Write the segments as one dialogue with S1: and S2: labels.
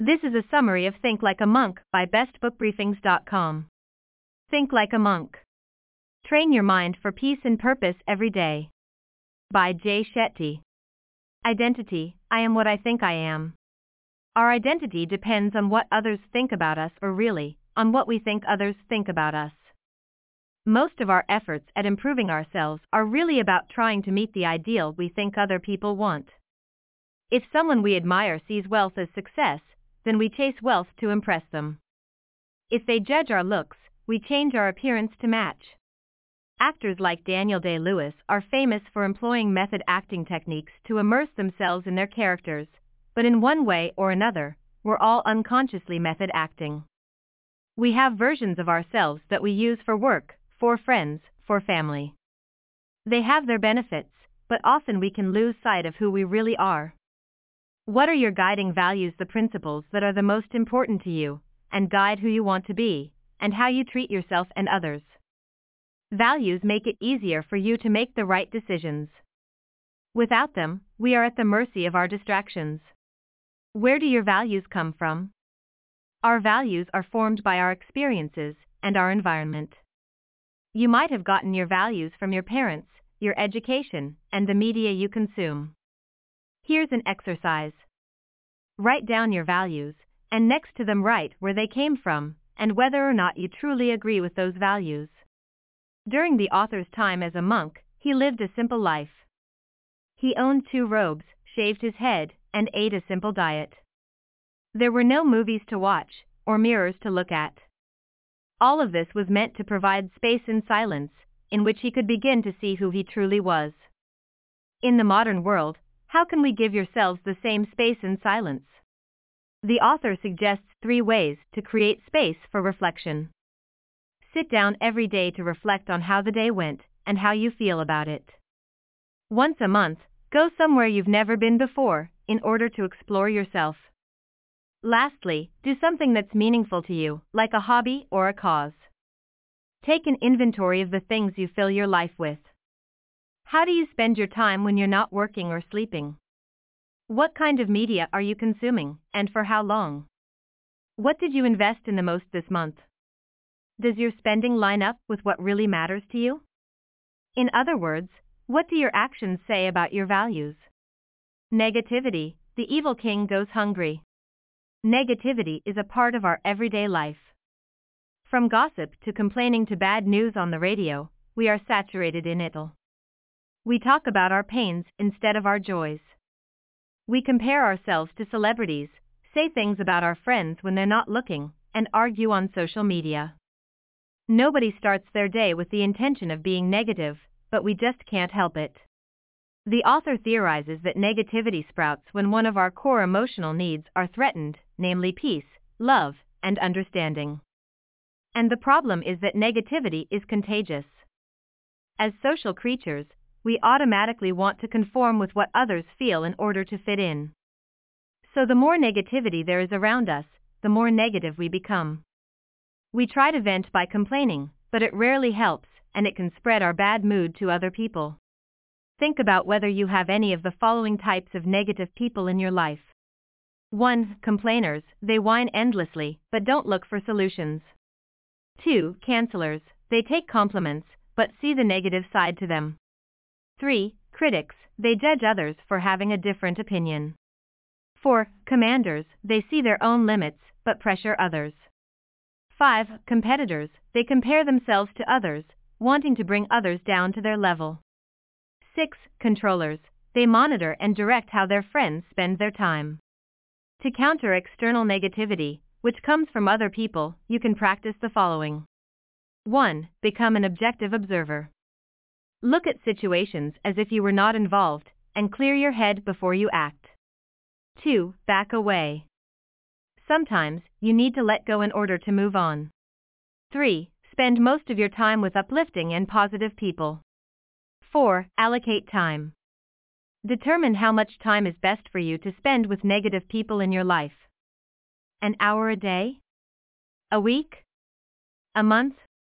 S1: This is a summary of Think Like a Monk by bestbookbriefings.com. Think Like a Monk. Train your mind for peace and purpose every day. By Jay Shetty. Identity: I am what I think I am. Our identity depends on what others think about us, or really, on what we think others think about us. Most of our efforts at improving ourselves are really about trying to meet the ideal we think other people want. If someone we admire sees wealth as success, then we chase wealth to impress them. If they judge our looks, we change our appearance to match. Actors like Daniel Day-Lewis are famous for employing method acting techniques to immerse themselves in their characters, but in one way or another, we're all unconsciously method acting. We have versions of ourselves that we use for work, for friends, for family. They have their benefits, but often we can lose sight of who we really are. What are your guiding values, the principles that are the most important to you, and guide who you want to be, and how you treat yourself and others? Values make it easier for you to make the right decisions. Without them, we are at the mercy of our distractions. Where do your values come from? Our values are formed by our experiences and our environment. You might have gotten your values from your parents, your education, and the media you consume. Here's an exercise. Write down your values, and next to them write where they came from, and whether or not you truly agree with those values. During the author's time as a monk, he lived a simple life. He owned 2 robes, shaved his head, and ate a simple diet. There were no movies to watch, or mirrors to look at. All of this was meant to provide space and silence, in which he could begin to see who he truly was. In the modern world, how can we give yourselves the same space and silence? The author suggests 3 ways to create space for reflection. Sit down every day to reflect on how the day went and how you feel about it. Once a month, go somewhere you've never been before in order to explore yourself. Lastly, do something that's meaningful to you, like a hobby or a cause. Take an inventory of the things you fill your life with. How do you spend your time when you're not working or sleeping? What kind of media are you consuming, and for how long? What did you invest in the most this month? Does your spending line up with what really matters to you? In other words, what do your actions say about your values? Negativity: the evil king goes hungry. Negativity is a part of our everyday life. From gossip to complaining to bad news on the radio, we are saturated in it. We talk about our pains instead of our joys. We compare ourselves to celebrities, say things about our friends when they're not looking, and argue on social media. Nobody starts their day with the intention of being negative, but we just can't help it. The author theorizes that negativity sprouts when one of our core emotional needs are threatened, namely peace, love, and understanding. And the problem is that negativity is contagious. As social creatures, we automatically want to conform with what others feel in order to fit in. So the more negativity there is around us, the more negative we become. We try to vent by complaining, but it rarely helps, and it can spread our bad mood to other people. Think about whether you have any of the following types of negative people in your life. 1. Complainers: they whine endlessly, but don't look for solutions. 2. Cancelers: they take compliments, but see the negative side to them. 3. Critics: they judge others for having a different opinion. 4. Commanders: they see their own limits, but pressure others. 5. Competitors: they compare themselves to others, wanting to bring others down to their level. 6. Controllers: they monitor and direct how their friends spend their time. To counter external negativity, which comes from other people, you can practice the following. 1. Become an objective observer. Look at situations as if you were not involved, and clear your head before you act. 2. Back away. Sometimes, you need to let go in order to move on. 3. Spend most of your time with uplifting and positive people. 4. Allocate time. Determine how much time is best for you to spend with negative people in your life. An hour a day? A week? A month?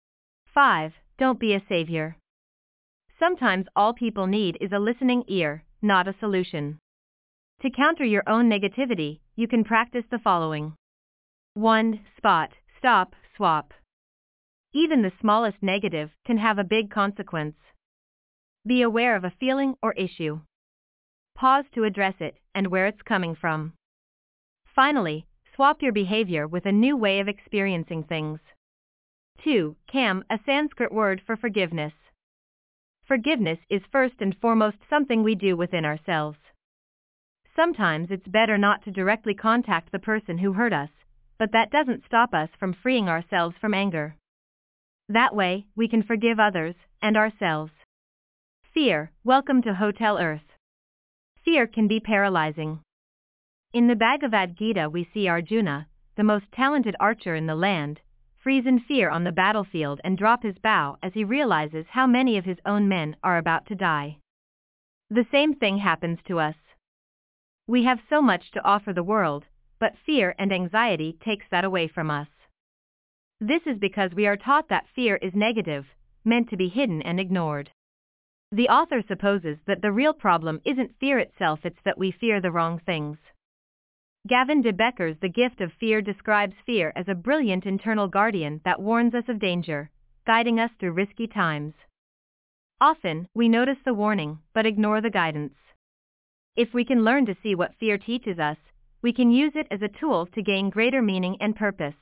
S1: 5. Don't be a savior. Sometimes all people need is a listening ear, not a solution. To counter your own negativity, you can practice the following. 1. Spot, stop, swap. Even the smallest negative can have a big consequence. Be aware of a feeling or issue. Pause to address it and where it's coming from. Finally, swap your behavior with a new way of experiencing things. 2. Kam, a Sanskrit word for forgiveness. Forgiveness is first and foremost something we do within ourselves. Sometimes it's better not to directly contact the person who hurt us, but that doesn't stop us from freeing ourselves from anger. That way, we can forgive others and ourselves. Fear, welcome to Hotel Earth. Fear can be paralyzing. In the Bhagavad Gita we see Arjuna, the most talented archer in the land, freeze in fear on the battlefield and drop his bow as he realizes how many of his own men are about to die. The same thing happens to us. We have so much to offer the world, but fear and anxiety takes that away from us. This is because we are taught that fear is negative, meant to be hidden and ignored. The author supposes that the real problem isn't fear itself, it's that we fear the wrong things. Gavin de Becker's The Gift of Fear describes fear as a brilliant internal guardian that warns us of danger, guiding us through risky times. Often, we notice the warning, but ignore the guidance. If we can learn to see what fear teaches us, we can use it as a tool to gain greater meaning and purpose.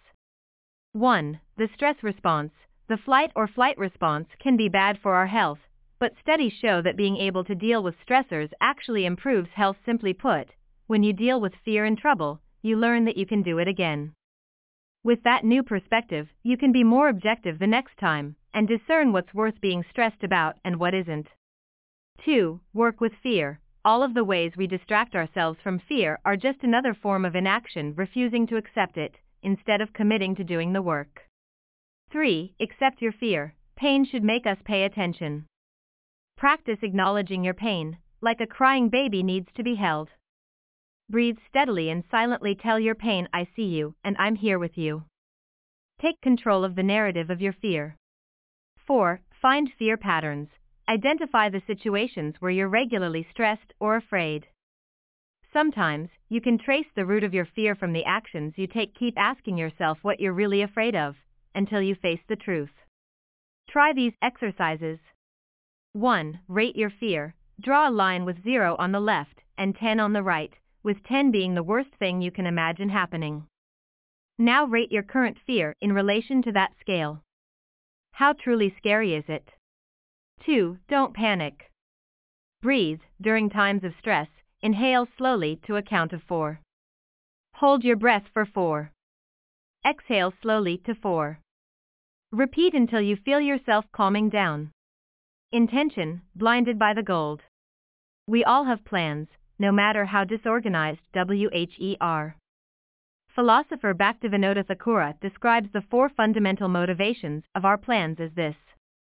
S1: 1. The stress response. The flight or flight response can be bad for our health, but studies show that being able to deal with stressors actually improves health. Simply put, when you deal with fear and trouble, you learn that you can do it again. With that new perspective, you can be more objective the next time, and discern what's worth being stressed about and what isn't. 2. Work with fear. All of the ways we distract ourselves from fear are just another form of inaction, refusing to accept it, instead of committing to doing the work. 3. Accept your fear. Pain should make us pay attention. Practice acknowledging your pain, like a crying baby needs to be held. Breathe steadily and silently tell your pain, I see you, and I'm here with you. Take control of the narrative of your fear. 4. Find fear patterns. Identify the situations where you're regularly stressed or afraid. Sometimes, you can trace the root of your fear from the actions you take. Keep asking yourself what you're really afraid of, until you face the truth. Try these exercises. 1. Rate your fear. Draw a line with 0 on the left and 10 on the right, with 10 being the worst thing you can imagine happening. Now rate your current fear in relation to that scale. How truly scary is it? 2. Don't panic. Breathe. During times of stress, inhale slowly to a count of 4. Hold your breath for 4. Exhale slowly to 4. Repeat until you feel yourself calming down. Intention, blinded by the gold. We all have plans, no matter how disorganized. WHER. Philosopher Bhaktivinoda Thakura describes the 4 fundamental motivations of our plans as this.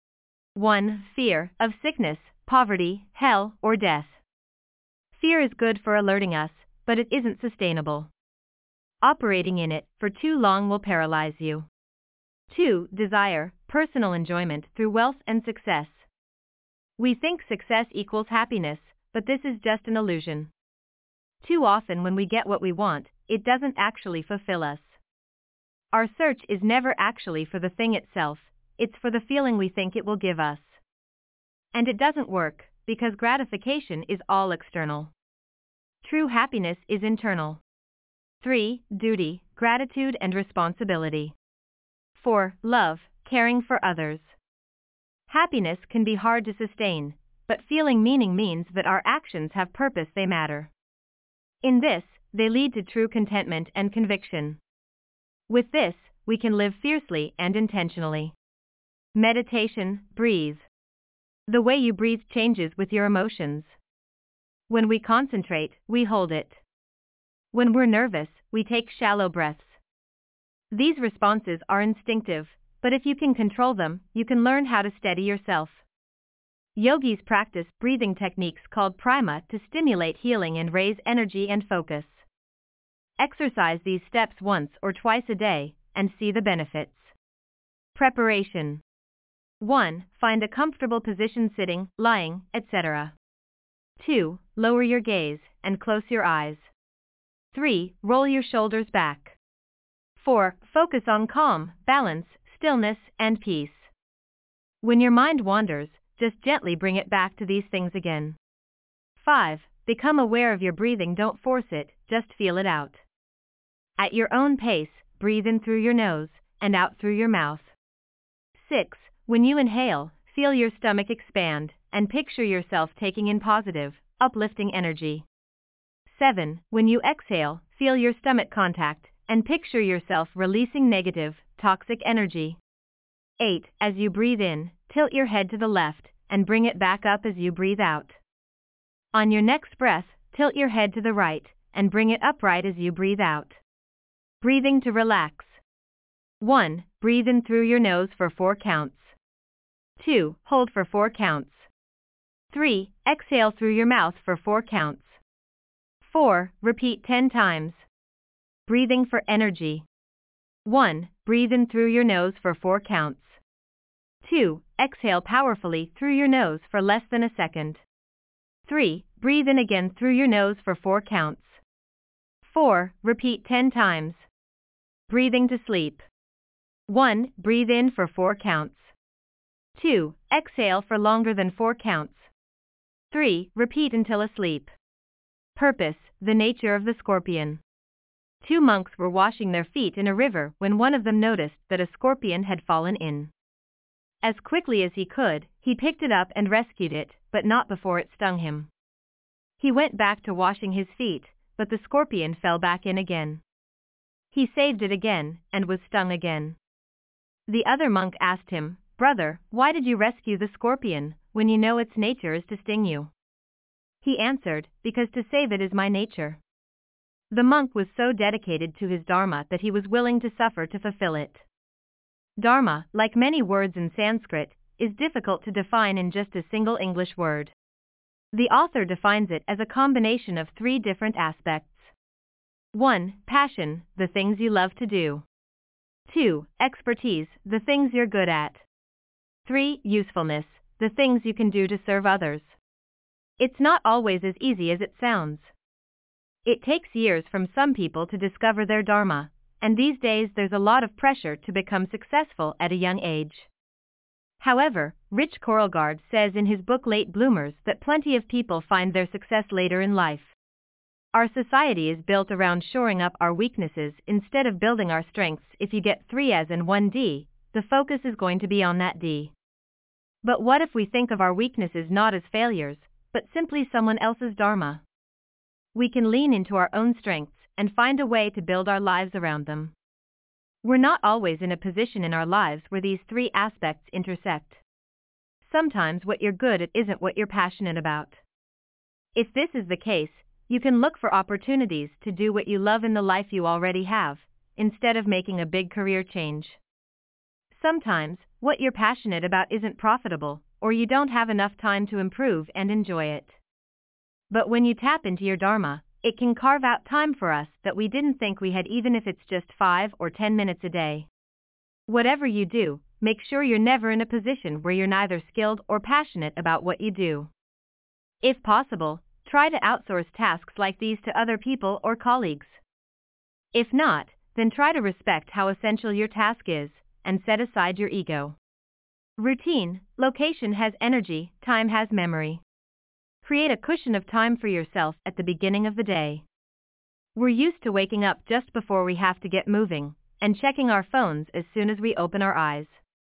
S1: 1. Fear of sickness, poverty, hell, or death. Fear is good for alerting us, but it isn't sustainable. Operating in it for too long will paralyze you. 2. Desire, personal enjoyment through wealth and success. We think success equals happiness, but this is just an illusion. Too often when we get what we want, it doesn't actually fulfill us. Our search is never actually for the thing itself, it's for the feeling we think it will give us. And it doesn't work, because gratification is all external. True happiness is internal. 3. Duty, gratitude and responsibility. 4. Love, caring for others. Happiness can be hard to sustain, but feeling meaning means that our actions have purpose, they matter. In this, they lead to true contentment and conviction. With this, we can live fiercely and intentionally. Meditation, breathe. The way you breathe changes with your emotions. When we concentrate, we hold it. When we're nervous, we take shallow breaths. These responses are instinctive, but if you can control them, you can learn how to steady yourself. Yogis practice breathing techniques called prima to stimulate healing and raise energy and focus. Exercise these steps once or twice a day, and see the benefits. Preparation. 1. Find a comfortable position, sitting, lying, etc. 2. Lower your gaze. and close your eyes. 3. Roll your shoulders back. 4. Focus on calm, balance, stillness, and peace. When your mind wanders, just gently bring it back to these things again. 5. Become aware of your breathing. Don't force it, just feel it out. At your own pace, breathe in through your nose and out through your mouth. 6. When you inhale, feel your stomach expand and picture yourself taking in positive, uplifting energy. 7. When you exhale, feel your stomach contact and picture yourself releasing negative, toxic energy. 8. As you breathe in, tilt your head to the left and bring it back up as you breathe out. On your next breath, tilt your head to the right and bring it upright as you breathe out. Breathing to relax. 1. Breathe in through your nose for 4 counts. 2. Hold for 4 counts. 3. Exhale through your mouth for 4 counts. 4. Repeat 10 times. Breathing for energy. 1. Breathe in through your nose for 4 counts. 2. Exhale powerfully through your nose for less than a second. 3. Breathe in again through your nose for 4 counts. 4. Repeat 10 times. Breathing to sleep. 1. Breathe in for 4 counts. 2. Exhale for longer than 4 counts. 3. Repeat until asleep. Purpose: the nature of the scorpion. 2 monks were washing their feet in a river when one of them noticed that a scorpion had fallen in. As quickly as he could, he picked it up and rescued it, but not before it stung him. He went back to washing his feet, but the scorpion fell back in again. He saved it again, and was stung again. The other monk asked him, "Brother, why did you rescue the scorpion, when you know its nature is to sting you?" He answered, "Because to save it is my nature." The monk was so dedicated to his dharma that he was willing to suffer to fulfill it. Dharma, like many words in Sanskrit, is difficult to define in just a single English word. The author defines it as a combination of 3 different aspects. 1. Passion, the things you love to do. 2. Expertise, the things you're good at. 3. Usefulness, the things you can do to serve others. It's not always as easy as it sounds. It takes years from some people to discover their dharma, and these days there's a lot of pressure to become successful at a young age. However, Rich Korelgaard says in his book Late Bloomers that plenty of people find their success later in life. Our society is built around shoring up our weaknesses instead of building our strengths. If you get 3 A's and 1 D, the focus is going to be on that D. But what if we think of our weaknesses not as failures, but simply someone else's dharma? We can lean into our own strengths and find a way to build our lives around them. We're not always in a position in our lives where these 3 aspects intersect. Sometimes what you're good at isn't what you're passionate about. If this is the case, you can look for opportunities to do what you love in the life you already have, instead of making a big career change. Sometimes, what you're passionate about isn't profitable, or you don't have enough time to improve and enjoy it. But when you tap into your dharma, it can carve out time for us that we didn't think we had, even if it's just 5 or 10 minutes a day. Whatever you do, make sure you're never in a position where you're neither skilled or passionate about what you do. If possible, try to outsource tasks like these to other people or colleagues. If not, then try to respect how essential your task is, and set aside your ego. Routine: location has energy, time has memory. Create a cushion of time for yourself at the beginning of the day. We're used to waking up just before we have to get moving, and checking our phones as soon as we open our eyes.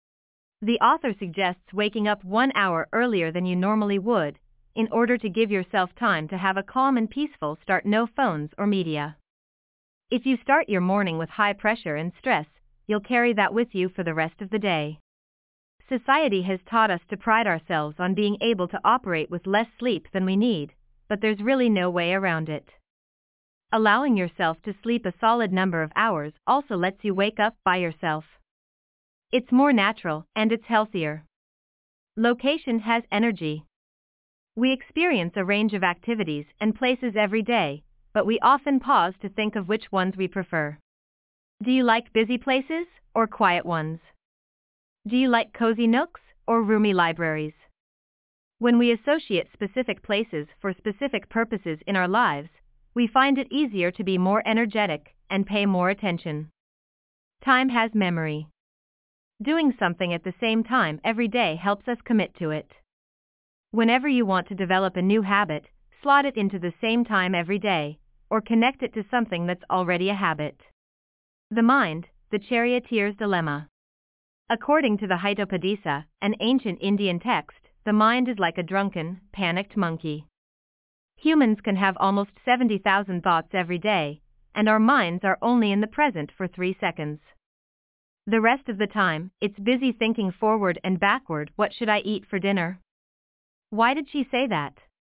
S1: The author suggests waking up 1 hour earlier than you normally would, in order to give yourself time to have a calm and peaceful start. No phones or media. If you start your morning with high pressure and stress, you'll carry that with you for the rest of the day. Society has taught us to pride ourselves on being able to operate with less sleep than we need, but there's really no way around it. Allowing yourself to sleep a solid number of hours also lets you wake up by yourself. It's more natural, and it's healthier. Location has energy. We experience a range of activities and places every day, but we often pause to think of which ones we prefer. Do you like busy places or quiet ones? Do you like cozy nooks or roomy libraries? When we associate specific places for specific purposes in our lives, we find it easier to be more energetic and pay more attention. Time has memory. Doing something at the same time every day helps us commit to it. Whenever you want to develop a new habit, slot it into the same time every day, or connect it to something that's already a habit. The mind, the charioteer's dilemma. According to the Hitopadesa, an ancient Indian text, the mind is like a drunken, panicked monkey. Humans can have almost 70,000 thoughts every day, and our minds are only in the present for 3 seconds. The rest of the time, it's busy thinking forward and backward. What should I eat for dinner? Why did she say that?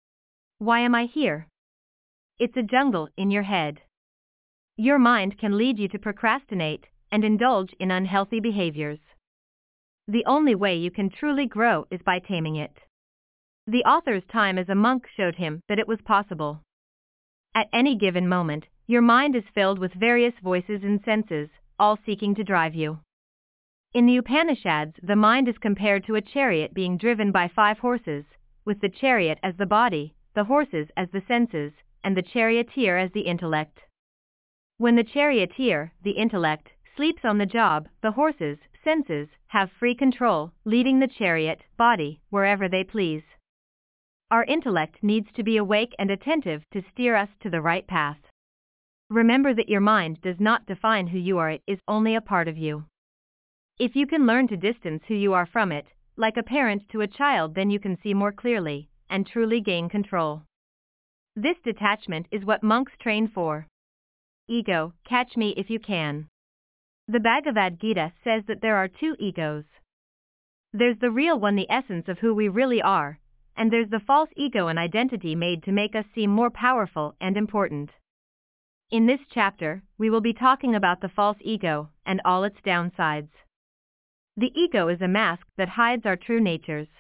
S1: Why am I here? It's a jungle in your head. Your mind can lead you to procrastinate and indulge in unhealthy behaviors. The only way you can truly grow is by taming it. The author's time as a monk showed him that it was possible. At any given moment, your mind is filled with various voices and senses, all seeking to drive you. In the Upanishads, the mind is compared to a chariot being driven by 5 horses, with the chariot as the body, the horses as the senses, and the charioteer as the intellect. When the charioteer, the intellect, sleeps on the job, the horses, senses, have free control, leading the chariot, body, wherever they please. Our intellect needs to be awake and attentive to steer us to the right path. Remember that your mind does not define who you are, it is only a part of you. If you can learn to distance who you are from it, like a parent to a child, then you can see more clearly and truly gain control. This detachment is what monks train for. Ego, catch me if you can. The Bhagavad Gita says that there are 2 egos. There's the real one, the essence of who we really are, and there's the false ego, an identity made to make us seem more powerful and important. In this chapter, we will be talking about the false ego and all its downsides. The ego is a mask that hides our true natures.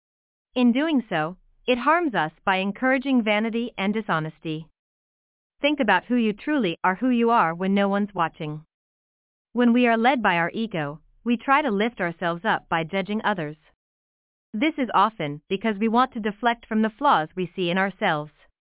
S1: In doing so, it harms us by encouraging vanity and dishonesty. Think about who you truly are, who you are when no one's watching. When we are led by our ego, we try to lift ourselves up by judging others. This is often because we want to deflect from the flaws we see in ourselves.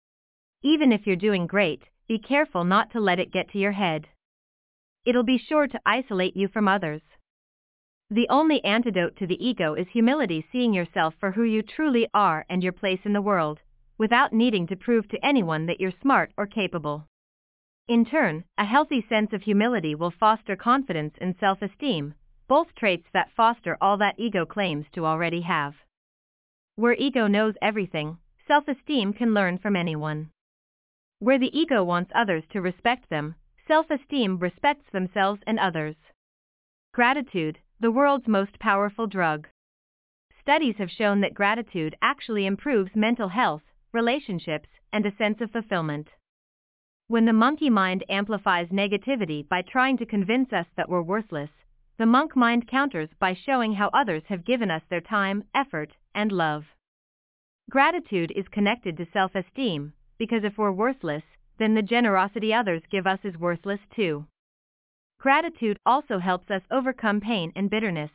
S1: Even if you're doing great, be careful not to let it get to your head. It'll be sure to isolate you from others. The only antidote to the ego is humility, seeing yourself for who you truly are and your place in the world, without needing to prove to anyone that you're smart or capable. In turn, a healthy sense of humility will foster confidence and self-esteem, both traits that foster all that ego claims to already have. Where ego knows everything, self-esteem can learn from anyone. Where the ego wants others to respect them, self-esteem respects themselves and others. Gratitude, the world's most powerful drug. Studies have shown that gratitude actually improves mental health, relationships, and a sense of fulfillment. When the monkey mind amplifies negativity by trying to convince us that we're worthless, the monk mind counters by showing how others have given us their time, effort, and love. Gratitude is connected to self-esteem, because if we're worthless, then the generosity others give us is worthless too. Gratitude also helps us overcome pain and bitterness.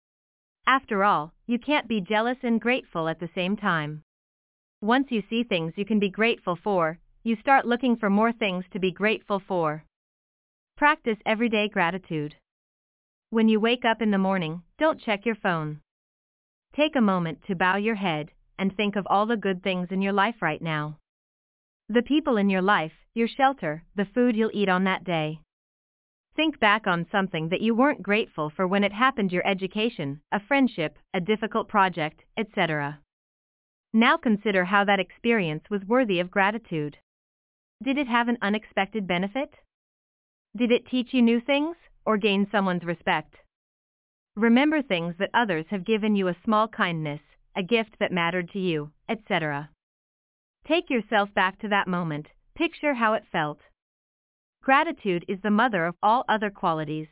S1: After all, you can't be jealous and grateful at the same time. Once you see things you can be grateful for, you start looking for more things to be grateful for. Practice everyday gratitude. When you wake up in the morning, don't check your phone. Take a moment to bow your head and think of all the good things in your life right now. The people in your life, your shelter, the food you'll eat on that day. Think back on something that you weren't grateful for when it happened, your education, a friendship, a difficult project, etc. Now consider how that experience was worthy of gratitude. Did it have an unexpected benefit? Did it teach you new things, or gain someone's respect? Remember things that others have given you, a small kindness, a gift that mattered to you, etc. Take yourself back to that moment, picture how it felt. Gratitude is the mother of all other qualities.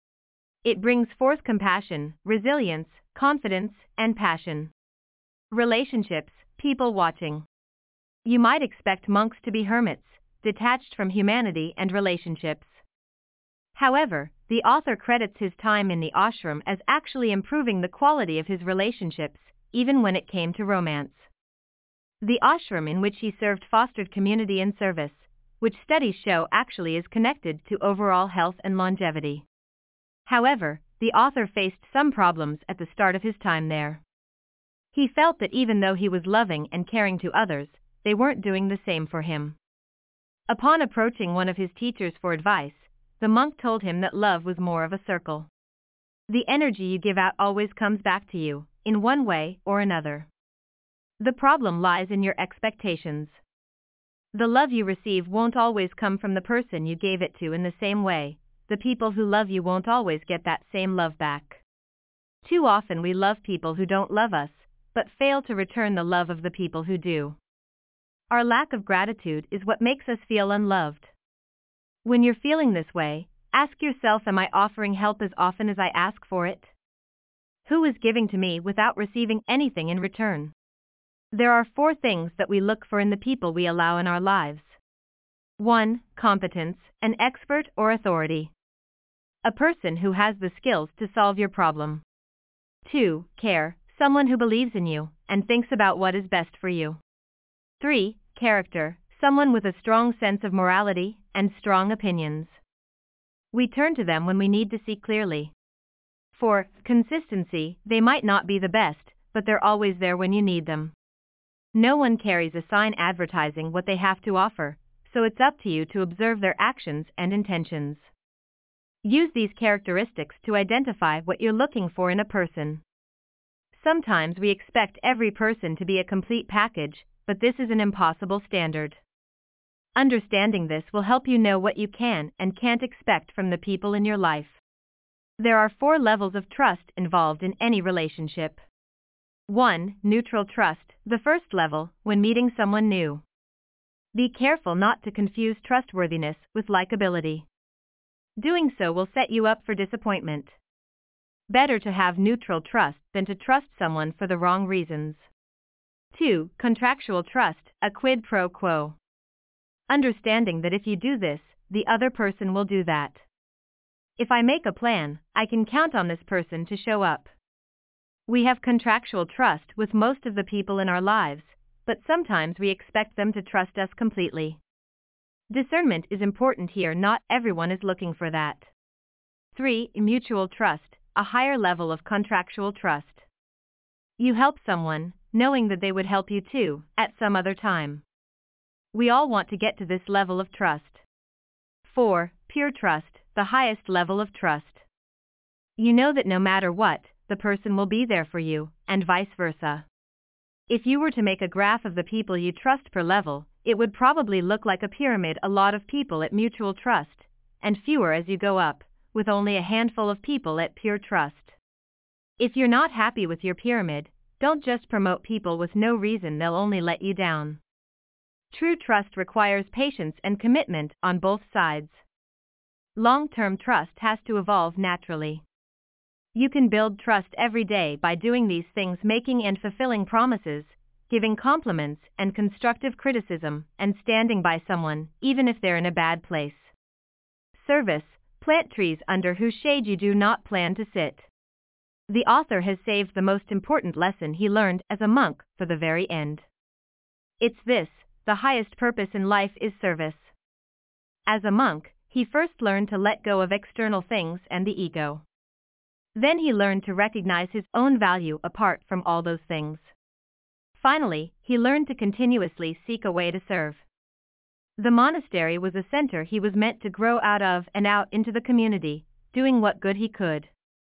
S1: It brings forth compassion, resilience, confidence, and passion. Relationships, people watching. You might expect monks to be hermits, detached from humanity and relationships. However, the author credits his time in the ashram as actually improving the quality of his relationships, even when it came to romance. The ashram in which he served fostered community and service, which studies show actually is connected to overall health and longevity. However, the author faced some problems at the start of his time there. He felt that even though he was loving and caring to others, they weren't doing the same for him. Upon approaching one of his teachers for advice, the monk told him that love was more of a circle. The energy you give out always comes back to you, in one way or another. The problem lies in your expectations. The love you receive won't always come from the person you gave it to in the same way. The people who love you won't always get that same love back. Too often we love people who don't love us, but fail to return the love of the people who do. Our lack of gratitude is what makes us feel unloved. When you're feeling this way, ask yourself, am I offering help as often as I ask for it? Who is giving to me without receiving anything in return? There are 4 things that we look for in the people we allow in our lives. 1. Competence, an expert or authority. A person who has the skills to solve your problem. 2. Care, someone who believes in you and thinks about what is best for you. 3. Character, someone with a strong sense of morality and strong opinions. We turn to them when we need to see clearly. 4. Consistency, they might not be the best, but they're always there when you need them. No one carries a sign advertising what they have to offer, so it's up to you to observe their actions and intentions. Use these characteristics to identify what you're looking for in a person. Sometimes we expect every person to be a complete package, but this is an impossible standard. Understanding this will help you know what you can and can't expect from the people in your life. There are 4 levels of trust involved in any relationship. 1. Neutral trust, the first level, when meeting someone new. Be careful not to confuse trustworthiness with likability. Doing so will set you up for disappointment. Better to have neutral trust than to trust someone for the wrong reasons. 2. Contractual trust, a quid pro quo. Understanding that if you do this, the other person will do that. If I make a plan, I can count on this person to show up. We have contractual trust with most of the people in our lives, but sometimes we expect them to trust us completely. Discernment is important here, not everyone is looking for that. 3. Mutual trust, a higher level of contractual trust. You help someone, knowing that they would help you too, at some other time. We all want to get to this level of trust. 4. Pure trust, the highest level of trust. You know that no matter what, the person will be there for you, and vice versa. If you were to make a graph of the people you trust per level, it would probably look like a pyramid, a lot of people at mutual trust, and fewer as you go up, with only a handful of people at pure trust. If you're not happy with your pyramid, don't just promote people with no reason, they'll only let you down. True trust requires patience and commitment on both sides. Long-term trust has to evolve naturally. You can build trust every day by doing these things: making and fulfilling promises, giving compliments and constructive criticism, and standing by someone, even if they're in a bad place. Service, plant trees under whose shade you do not plan to sit. The author has saved the most important lesson he learned as a monk for the very end. It's this: the highest purpose in life is service. As a monk, he first learned to let go of external things and the ego. Then he learned to recognize his own value apart from all those things. Finally, he learned to continuously seek a way to serve. The monastery was a center he was meant to grow out of and out into the community, doing what good he could.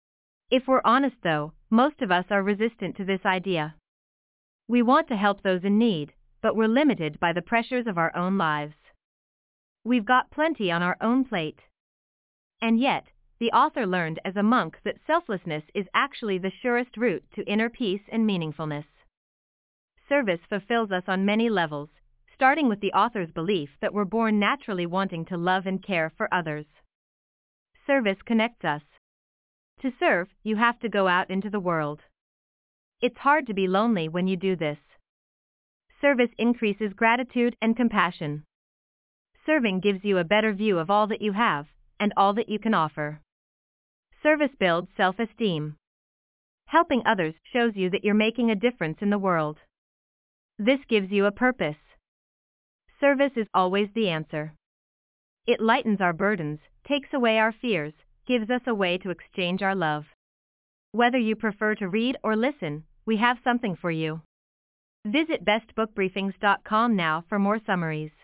S1: If we're honest though, most of us are resistant to this idea. We want to help those in need, but we're limited by the pressures of our own lives. We've got plenty on our own plate. And yet, the author learned as a monk that selflessness is actually the surest route to inner peace and meaningfulness. Service fulfills us on many levels, starting with the author's belief that we're born naturally wanting to love and care for others. Service connects us. To serve, you have to go out into the world. It's hard to be lonely when you do this. Service increases gratitude and compassion. Serving gives you a better view of all that you have, and all that you can offer. Service builds self-esteem. Helping others shows you that you're making a difference in the world. This gives you a purpose. Service is always the answer. It lightens our burdens, takes away our fears, gives us a way to exchange our love. Whether you prefer to read or listen, we have something for you. Visit bestbookbriefings.com now for more summaries.